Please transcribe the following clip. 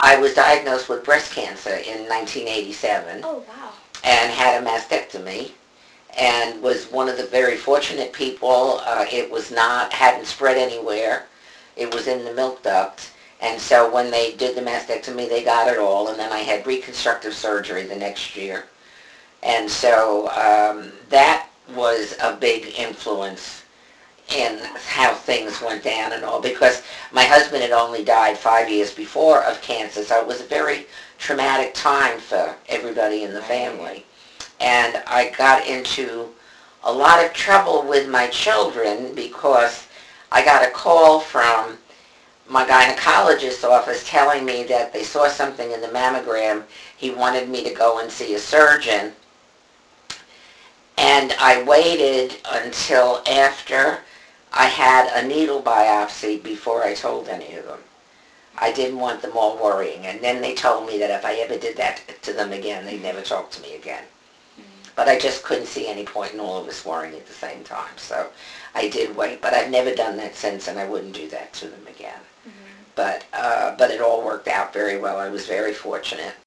I was diagnosed with breast cancer in 1987 Oh, wow. and had a mastectomy and was one of the very fortunate people. It was not, hadn't spread anywhere. It was in the milk duct. And so when they did the mastectomy, they got it all. And then I had reconstructive surgery the next year. And so that was a big influence in how things went down and all, because my husband had only died 5 years before of cancer, so it was a very traumatic time for everybody in the family. And I got into a lot of trouble with my children because I got a call from my gynecologist's office telling me that they saw something in the mammogram. He wanted me to go and see a surgeon. And I waited until after I had a needle biopsy before I told any of them. I didn't want them all worrying. And then they told me that if I ever did that to them again, they'd never talk to me again. But I just couldn't see any point in all of us worrying at the same time. So I did wait. But I've never done that since, and I wouldn't do that to them again. But it all worked out very well. I was very fortunate.